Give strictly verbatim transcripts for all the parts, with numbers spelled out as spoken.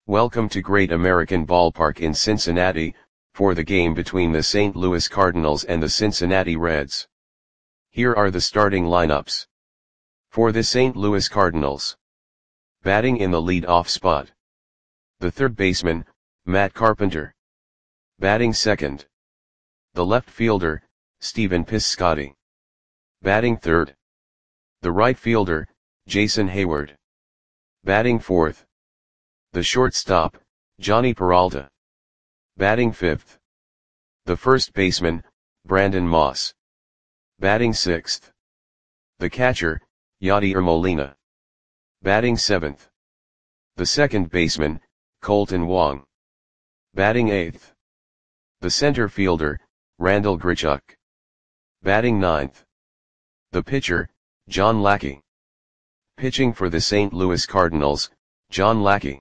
Welcome to Great American Ballpark in Cincinnati, for the game between the Saint Louis Cardinals and the Cincinnati Reds. Here are the starting lineups. For the Saint Louis Cardinals. Batting in the lead-off spot. The third baseman, Matt Carpenter. Batting second. The left fielder, Stephen Piscotty. Batting third. The right fielder, Jason Heyward. Batting fourth. The shortstop, Jhonny Peralta. Batting fifth. The first baseman, Brandon Moss. Batting sixth. The catcher, Yadier Molina. Batting seventh. The second baseman, Kolten Wong. Batting eighth. The center fielder, Randal Grichuk. Batting ninth. The pitcher, John Lackey. Pitching for the Saint Louis Cardinals, John Lackey.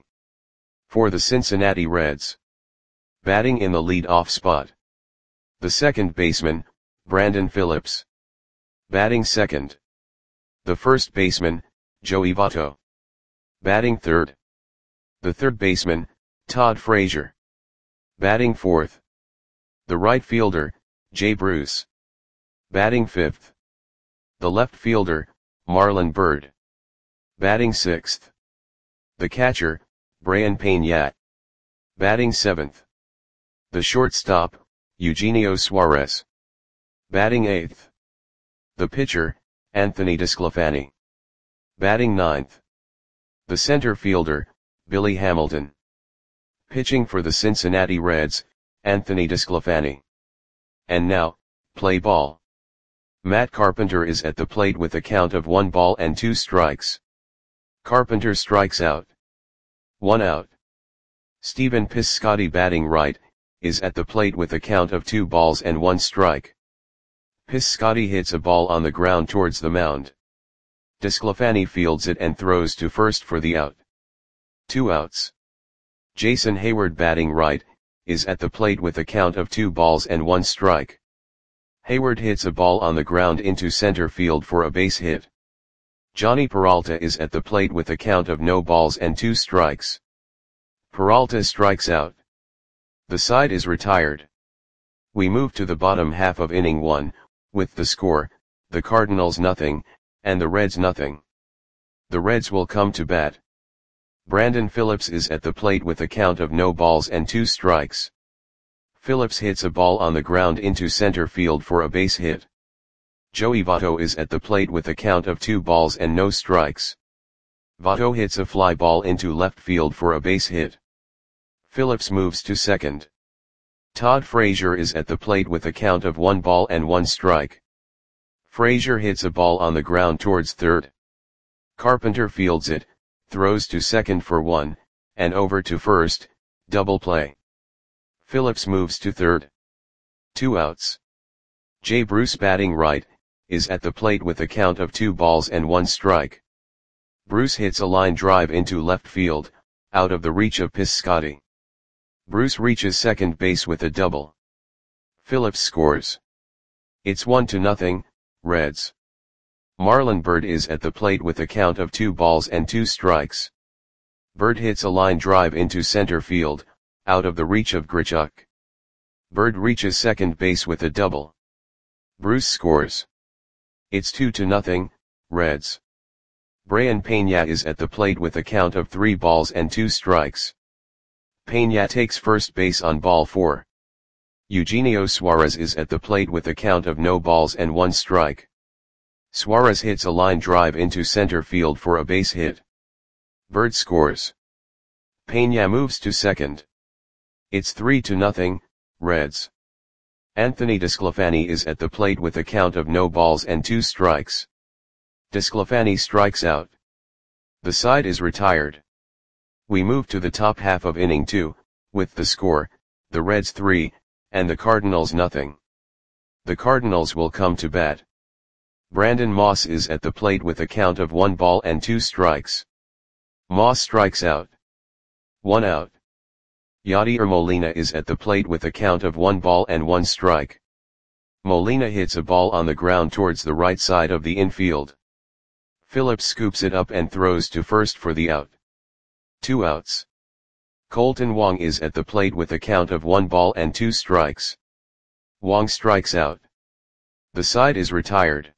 For the Cincinnati Reds. Batting in the lead-off spot. The second baseman, Brandon Phillips. Batting second. The first baseman, Joey Votto. Batting third. The third baseman, Todd Frazier. Batting fourth. The right fielder, Jay Bruce. Batting fifth. The left fielder, Marlon Byrd. Batting sixth. The catcher, Brayan Peña. Batting seventh. The shortstop, Eugenio Suarez. Batting eighth. The pitcher, Anthony DeSclafani. Batting ninth. The center fielder, Billy Hamilton. Pitching for the Cincinnati Reds, Anthony DeSclafani. And now, play ball. Matt Carpenter is at the plate with a count of one ball and two strikes. Carpenter strikes out. One out. Stephen Piscotty, batting right, is at the plate with a count of two balls and one strike. Piscotty hits a ball on the ground towards the mound. DeSclafani fields it and throws to first for the out. Two outs. Jason Heyward, batting right, is at the plate with a count of two balls and one strike. Heyward hits a ball on the ground into center field for a base hit. Jhonny Peralta is at the plate with a count of no balls and two strikes. Peralta strikes out. The side is retired. We move to the bottom half of inning one, with the score, the Cardinals nothing, and the Reds nothing. The Reds will come to bat. Brandon Phillips is at the plate with a count of no balls and two strikes. Phillips hits a ball on the ground into center field for a base hit. Joey Votto is at the plate with a count of two balls and no strikes. Votto hits a fly ball into left field for a base hit. Phillips moves to second. Todd Frazier is at the plate with a count of one ball and one strike. Frazier hits a ball on the ground towards third. Carpenter fields it, throws to second for one, and over to first, double play. Phillips moves to third. Two outs. Jay Bruce, batting right, is at the plate with a count of two balls and one strike. Bruce hits a line drive into left field, out of the reach of Piscotty. Bruce reaches second base with a double. Phillips scores. It's one to nothing, Reds. Marlon Byrd is at the plate with a count of two balls and two strikes. Byrd hits a line drive into center field, out of the reach of Grichuk. Byrd reaches second base with a double. Bruce scores. It's two to nothing, Reds. Brayan Peña is at the plate with a count of three balls and two strikes. Peña takes first base on ball four. Eugenio Suarez is at the plate with a count of no balls and one strike. Suarez hits a line drive into center field for a base hit. Byrd scores. Peña moves to second. It's three to nothing, Reds. Anthony DeSclafani is at the plate with a count of no balls and two strikes. DeSclafani strikes out. The side is retired. We move to the top half of inning two, with the score, the Reds three, and the Cardinals nothing. The Cardinals will come to bat. Brandon Moss is at the plate with a count of one ball and two strikes. Moss strikes out. One out. Yadier Molina is at the plate with a count of one ball and one strike. Molina hits a ball on the ground towards the right side of the infield. Phillips scoops it up and throws to first for the out. Two outs. Kolten Wong is at the plate with a count of one ball and two strikes. Wong strikes out. The side is retired.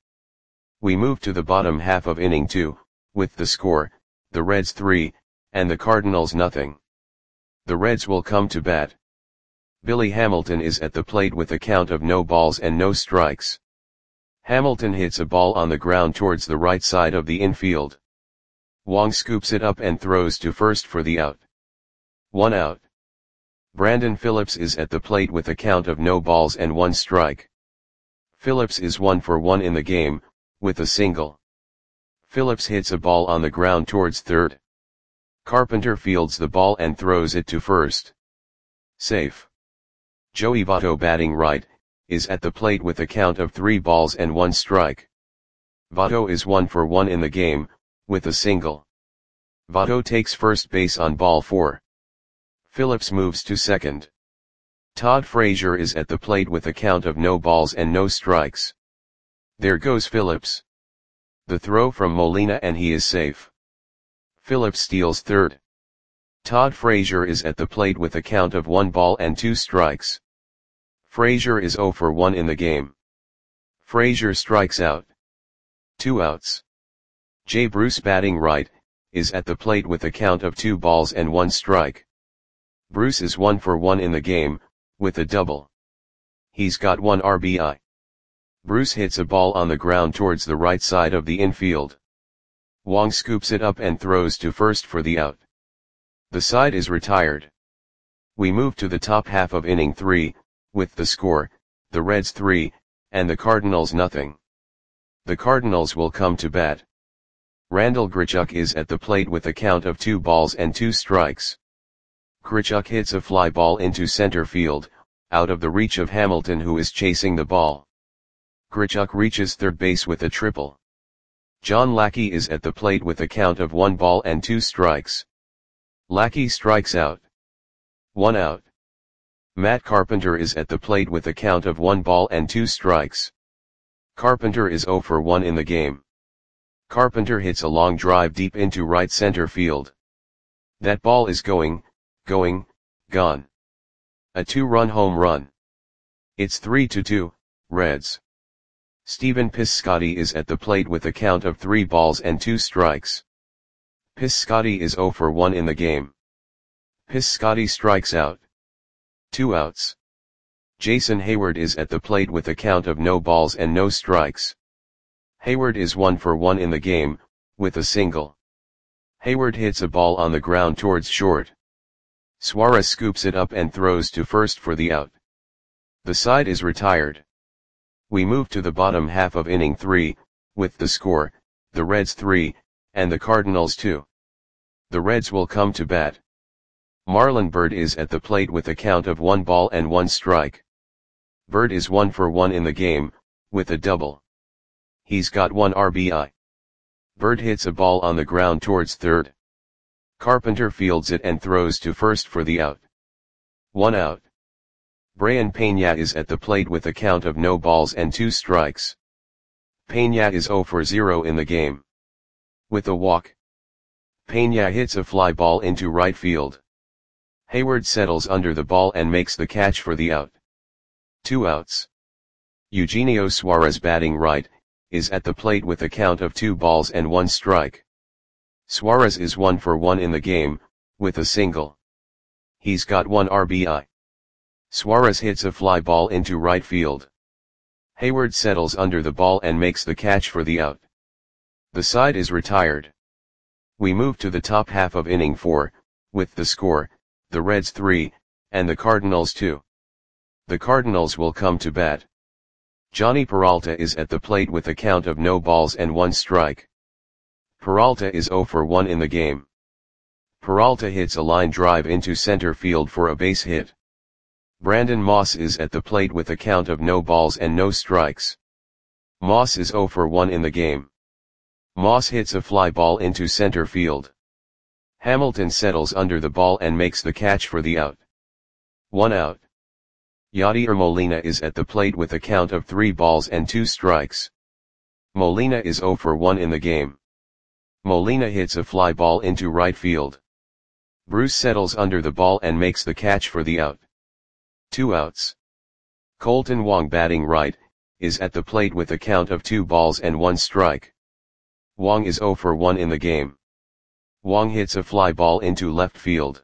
We move to the bottom half of inning two, with the score, the Reds three, and the Cardinals nothing. The Reds will come to bat. Billy Hamilton is at the plate with a count of no balls and no strikes. Hamilton hits a ball on the ground towards the right side of the infield. Wong scoops it up and throws to first for the out. One out. Brandon Phillips is at the plate with a count of no balls and one strike. Phillips is one for one in the game, with a single. Phillips hits a ball on the ground towards third. Carpenter fields the ball and throws it to first. Safe. Joey Votto, batting right, is at the plate with a count of three balls and one strike. Votto is one for one in the game, with a single. Votto takes first base on ball four. Phillips moves to second. Todd Frazier is at the plate with a count of no balls and no strikes. There goes Phillips. The throw from Molina and he is safe. Phillips steals third. Todd Frazier is at the plate with a count of one ball and two strikes. Frazier is zero for one in the game. Frazier strikes out. Two outs. Jay Bruce, batting right, is at the plate with a count of two balls and one strike. Bruce is one for one in the game, with a double. He's got one R B I. Bruce hits a ball on the ground towards the right side of the infield. Wong scoops it up and throws to first for the out. The side is retired. We move to the top half of inning three, with the score, the Reds three, and the Cardinals nothing. The Cardinals will come to bat. Randal Grichuk is at the plate with a count of two balls and two strikes. Grichuk hits a fly ball into center field, out of the reach of Hamilton, who is chasing the ball. Grichuk reaches third base with a triple. John Lackey is at the plate with a count of one ball and two strikes. Lackey strikes out. One out. Matt Carpenter is at the plate with a count of one ball and two strikes. Carpenter is zero for one in the game. Carpenter hits a long drive deep into right center field. That ball is going, going, gone. A two-run home run. It's three to two, Reds. Stephen Piscotty is at the plate with a count of three balls and two strikes. Piscotty is zero for one in the game. Piscotty strikes out. Two outs. Jason Hayward is at the plate with a count of no balls and no strikes. Hayward is one for one in the game, with a single. Hayward hits a ball on the ground towards short. Suarez scoops it up and throws to first for the out. The side is retired. We move to the bottom half of inning three, with the score, the Reds three, and the Cardinals two. The Reds will come to bat. Marlon Byrd is at the plate with a count of one ball and one strike. Byrd is one for one in the game, with a double. He's got one R B I. Byrd hits a ball on the ground towards third. Carpenter fields it and throws to first for the out. One out. Brayan Peña is at the plate with a count of no balls and two strikes. Peña is zero for zero in the game. With a walk. Peña hits a fly ball into right field. Hayward settles under the ball and makes the catch for the out. Two outs. Eugenio Suarez, batting right, is at the plate with a count of two balls and one strike. Suarez is one for one in the game, with a single. He's got one R B I. Suarez hits a fly ball into right field. Hayward settles under the ball and makes the catch for the out. The side is retired. We move to the top half of inning four, with the score, the Reds three, and the Cardinals two. The Cardinals will come to bat. Johnny Peralta is at the plate with a count of no balls and one strike. Peralta is zero for one in the game. Peralta hits a line drive into center field for a base hit. Brandon Moss is at the plate with a count of no balls and no strikes. Moss is zero for one in the game. Moss hits a fly ball into center field. Hamilton settles under the ball and makes the catch for the out. One out. Yadier Molina is at the plate with a count of three balls and two strikes. Molina is zero for one in the game. Molina hits a fly ball into right field. Bruce settles under the ball and makes the catch for the out. Two outs. Colton Wong, batting right, is at the plate with a count of two balls and one strike. Wong is oh for one in the game. Wong hits a fly ball into left field.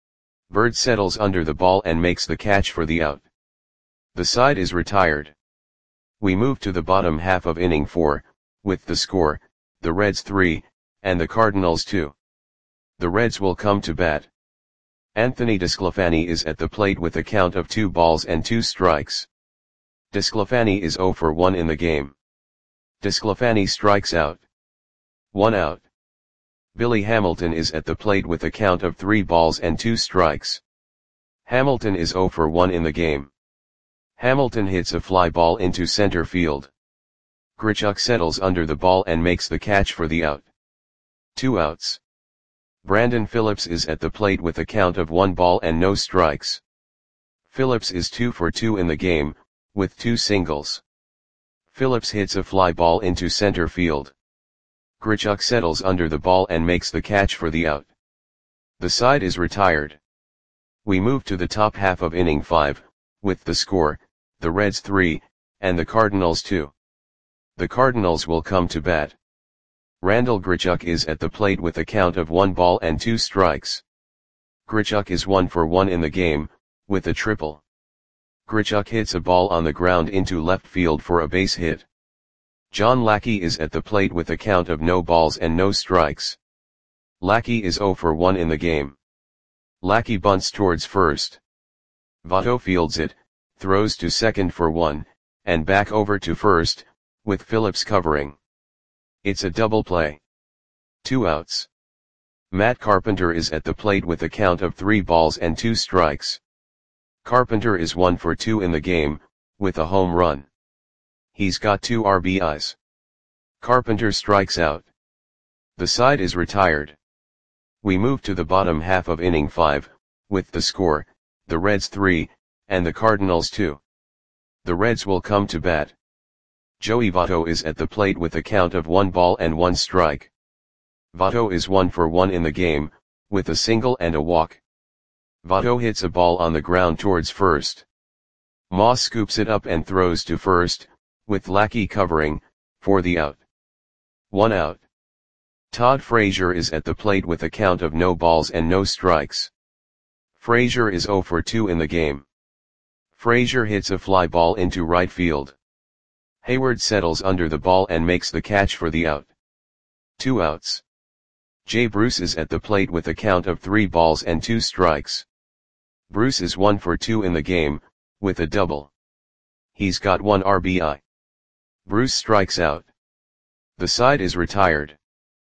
Bird settles under the ball and makes the catch for the out. The side is retired. We move to the bottom half of inning four, with the score, the Reds three, and the Cardinals two. The Reds will come to bat. Anthony DeSclafani is at the plate with a count of two balls and two strikes. DeSclafani is oh for one in the game. DeSclafani strikes out. One out. Billy Hamilton is at the plate with a count of three balls and two strikes. Hamilton is oh for one in the game. Hamilton hits a fly ball into center field. Grichuk settles under the ball and makes the catch for the out. Two outs. Brandon Phillips is at the plate with a count of one ball and no strikes. Phillips is two for two in the game, with two singles. Phillips hits a fly ball into center field. Grichuk settles under the ball and makes the catch for the out. The side is retired. We move to the top half of inning five, with the score, the Reds three, and the Cardinals two. The Cardinals will come to bat. Randall Grichuk is at the plate with a count of one ball and two strikes. Grichuk is one for one in the game, with a triple. Grichuk hits a ball on the ground into left field for a base hit. John Lackey is at the plate with a count of no balls and no strikes. Lackey is oh for one in the game. Lackey bunts towards first. Votto fields it, throws to second for one, and back over to first, with Phillips covering. It's a double play. Two outs. Matt Carpenter is at the plate with a count of three balls and two strikes. Carpenter is one for two in the game, with a home run. He's got two R B Is. Carpenter strikes out. The side is retired. We move to the bottom half of inning five, with the score, the Reds three, and the Cardinals two. The Reds will come to bat. Joey Votto is at the plate with a count of one ball and one strike. Votto is one for one in the game, with a single and a walk. Votto hits a ball on the ground towards first. Moss scoops it up and throws to first, with Lackey covering, for the out. One out. Todd Frazier is at the plate with a count of no balls and no strikes. Frazier is oh for two in the game. Frazier hits a fly ball into right field. Hayward settles under the ball and makes the catch for the out. Two outs. Jay Bruce is at the plate with a count of three balls and two strikes. Bruce is one for two in the game, with a double. He's got one R B I. Bruce strikes out. The side is retired.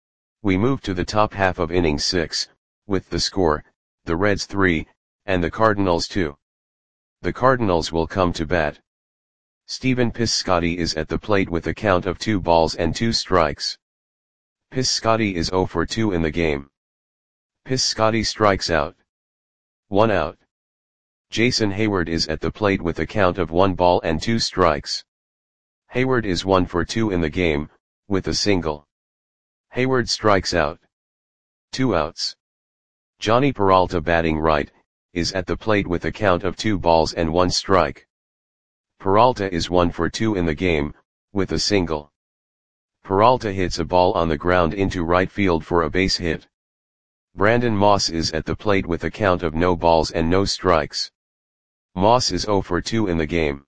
We move to the top half of inning six, with the score, the Reds three, and the Cardinals two. The Cardinals will come to bat. Stephen Piscotty is at the plate with a count of two balls and two strikes. Piscotty is oh for two in the game. Piscotty strikes out. One out. Jason Hayward is at the plate with a count of one ball and two strikes. Hayward is one for two in the game, with a single. Hayward strikes out. Two outs. Johnny Peralta, batting right, is at the plate with a count of two balls and one strike. Peralta is one for two in the game, with a single. Peralta hits a ball on the ground into right field for a base hit. Brandon Moss is at the plate with a count of no balls and no strikes. Moss is oh for two in the game.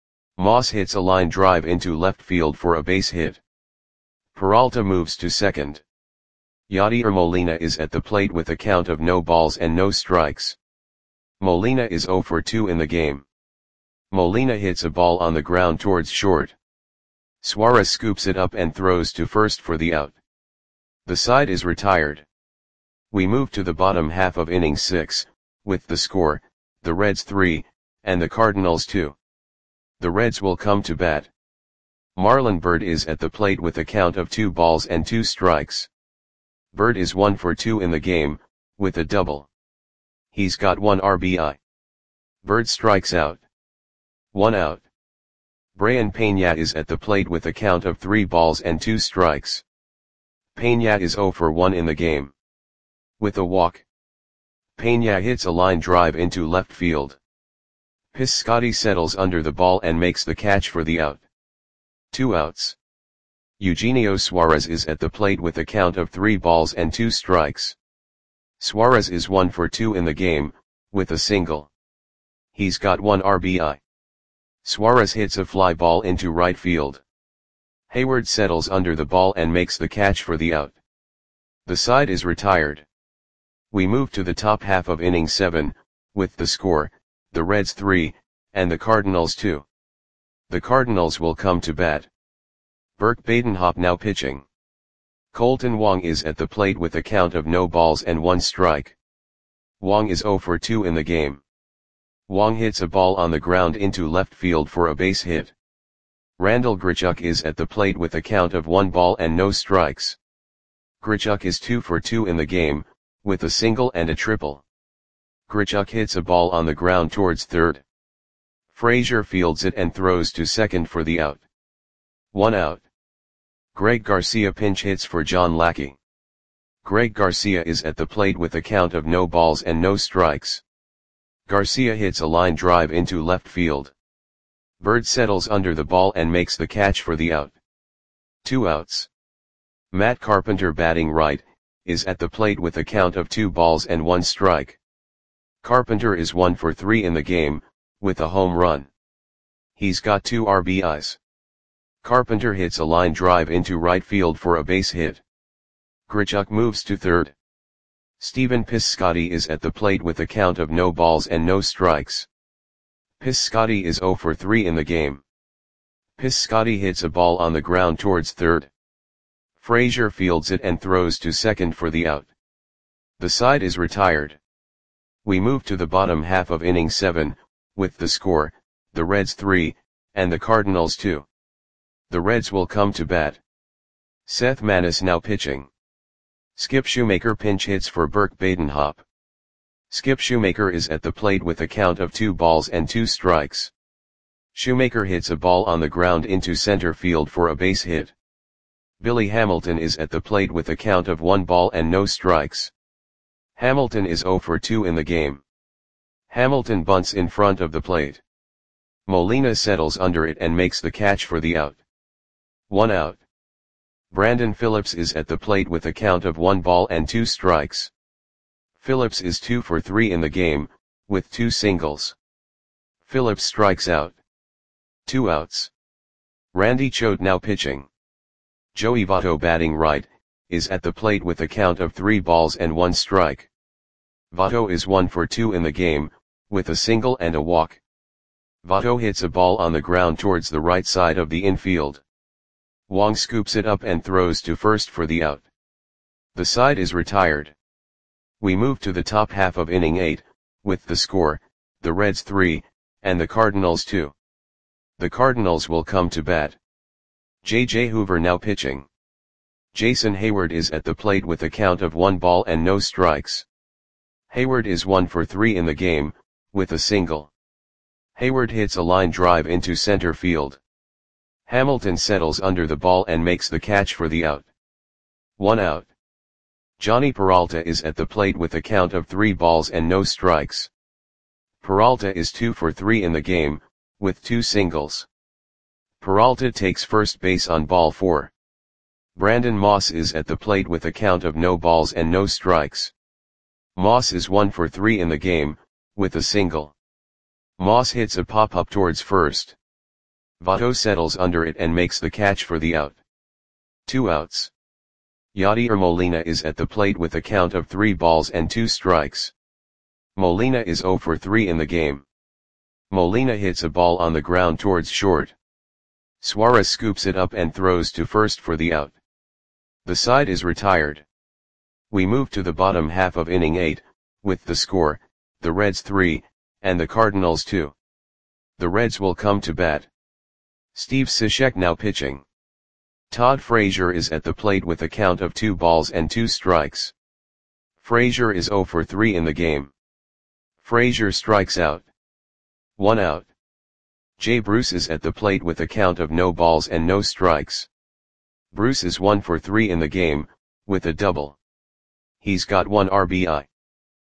Moss hits a line drive into left field for a base hit. Peralta moves to second. Yadier Molina is at the plate with a count of no balls and no strikes. Molina is oh for two in the game. Molina hits a ball on the ground towards short. Suarez scoops it up and throws to first for the out. The side is retired. We move to the bottom half of inning six, with the score, the Reds three, and the Cardinals two. The Reds will come to bat. Marlon Byrd is at the plate with a count of two balls and two strikes. Byrd is one for two in the game, with a double. He's got one R B I. Byrd strikes out. One out. Brayan Peña is at the plate with a count of three balls and two strikes. Peña is oh for one in the game. With a walk. Pena hits a line drive into left field. Piscotty settles under the ball and makes the catch for the out. Two outs. Eugenio Suarez is at the plate with a count of three balls and two strikes. Suarez is one for two in the game, with a single. He's got one R B I. Suarez hits a fly ball into right field. Hayward settles under the ball and makes the catch for the out. The side is retired. We move to the top half of inning seven, with the score, the Reds three, and the Cardinals two. The Cardinals will come to bat. Burke Badenhop now pitching. Colton Wong is at the plate with a count of no balls and one strike. Wong is zero for two in the game. Wong hits a ball on the ground into left field for a base hit. Randal Grichuk is at the plate with a count of one ball and no strikes. Grichuk is two for two in the game, with a single and a triple. Grichuk hits a ball on the ground towards third. Frazier fields it and throws to second for the out. One out. Greg Garcia pinch hits for John Lackey. Greg Garcia is at the plate with a count of no balls and no strikes. Garcia hits a line drive into left field. Bird settles under the ball and makes the catch for the out. Two outs. Matt Carpenter batting right, is at the plate with a count of two balls and one strike. Carpenter is one for three in the game, with a home run. He's got two R B Is. Carpenter hits a line drive into right field for a base hit. Grichuk moves to third. Stephen Piscotty is at the plate with a count of no balls and no strikes. Piscotty is zero for three in the game. Piscotty hits a ball on the ground towards third. Frazier fields it and throws to second for the out. The side is retired. We move to the bottom half of inning seven, with the score, the Reds three, and the Cardinals two. The Reds will come to bat. Seth Maness now pitching. Skip Shoemaker pinch hits for Burke Badenhop. Skip Shoemaker is at the plate with a count of two balls and two strikes. Shoemaker hits a ball on the ground into center field for a base hit. Billy Hamilton is at the plate with a count of one ball and no strikes. Hamilton is zero for two in the game. Hamilton bunts in front of the plate. Molina settles under it and makes the catch for the out. One out. Brandon Phillips is at the plate with a count of one ball and two strikes. Phillips is two for three in the game, with two singles. Phillips strikes out. Two outs. Randy Choate now pitching. Joey Votto batting right, is at the plate with a count of three balls and one strike. Votto is one for two in the game, with a single and a walk. Votto hits a ball on the ground towards the right side of the infield. Wong scoops it up and throws to first for the out. The side is retired. We move to the top half of inning eight, with the score, the Reds three, and the Cardinals two. The Cardinals will come to bat. J J Hoover now pitching. Jason Hayward is at the plate with a count of one ball and no strikes. Hayward is one for three in the game, with a single. Hayward hits a line drive into center field. Hamilton settles under the ball and makes the catch for the out. One out. Johnny Peralta is at the plate with a count of three balls and no strikes. Peralta is two for three in the game, with two singles. Peralta takes first base on ball four. Brandon Moss is at the plate with a count of no balls and no strikes. Moss is one for three in the game, with a single. Moss hits a pop-up towards first. Votto settles under it and makes the catch for the out. Two outs. Yadier Molina is at the plate with a count of three balls and two strikes. Molina is zero for three in the game. Molina hits a ball on the ground towards short. Suarez scoops it up and throws to first for the out. The side is retired. We move to the bottom half of inning eight, with the score, the Reds three, and the Cardinals two. The Reds will come to bat. Steve Cishek now pitching. Todd Frazier is at the plate with a count of two balls and two strikes. Frazier is zero for three in the game. Frazier strikes out. One out. Jay Bruce is at the plate with a count of no balls and no strikes. Bruce is one for three in the game, with a double. He's got one R B I.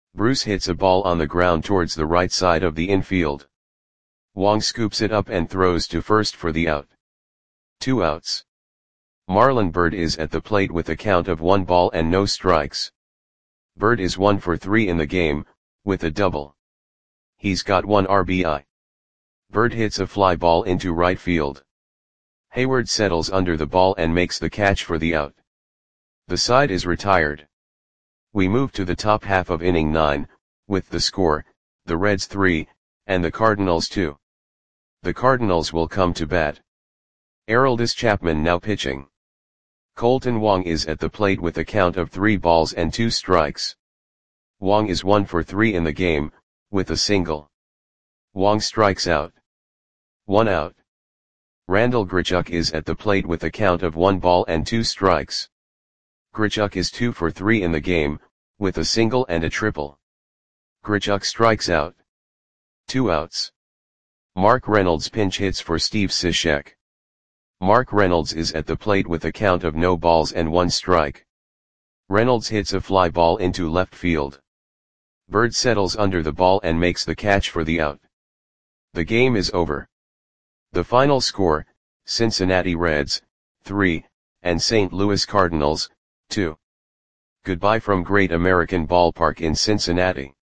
Bruce hits a ball on the ground towards the right side of the infield. Wong scoops it up and throws to first for the out. Two outs. Marlon Byrd is at the plate with a count of one ball and no strikes. Byrd is one for three in the game, with a double. He's got one R B I. Byrd hits a fly ball into right field. Hayward settles under the ball and makes the catch for the out. The side is retired. We move to the top half of inning nine, with the score, the Reds three, and the Cardinals two. The Cardinals will come to bat. Aroldis Chapman now pitching. Colton Wong is at the plate with a count of three balls and two strikes. Wong is one for three in the game, with a single. Wong strikes out. One out. Randal Grichuk is at the plate with a count of one ball and two strikes. Grichuk is two for three in the game, with a single and a triple. Grichuk strikes out. Two outs. Mark Reynolds pinch hits for Steve Cishek. Mark Reynolds is at the plate with a count of no balls and one strike. Reynolds hits a fly ball into left field. Byrd settles under the ball and makes the catch for the out. The game is over. The final score, Cincinnati Reds, three, and Saint Louis Cardinals, two. Goodbye from Great American Ballpark in Cincinnati.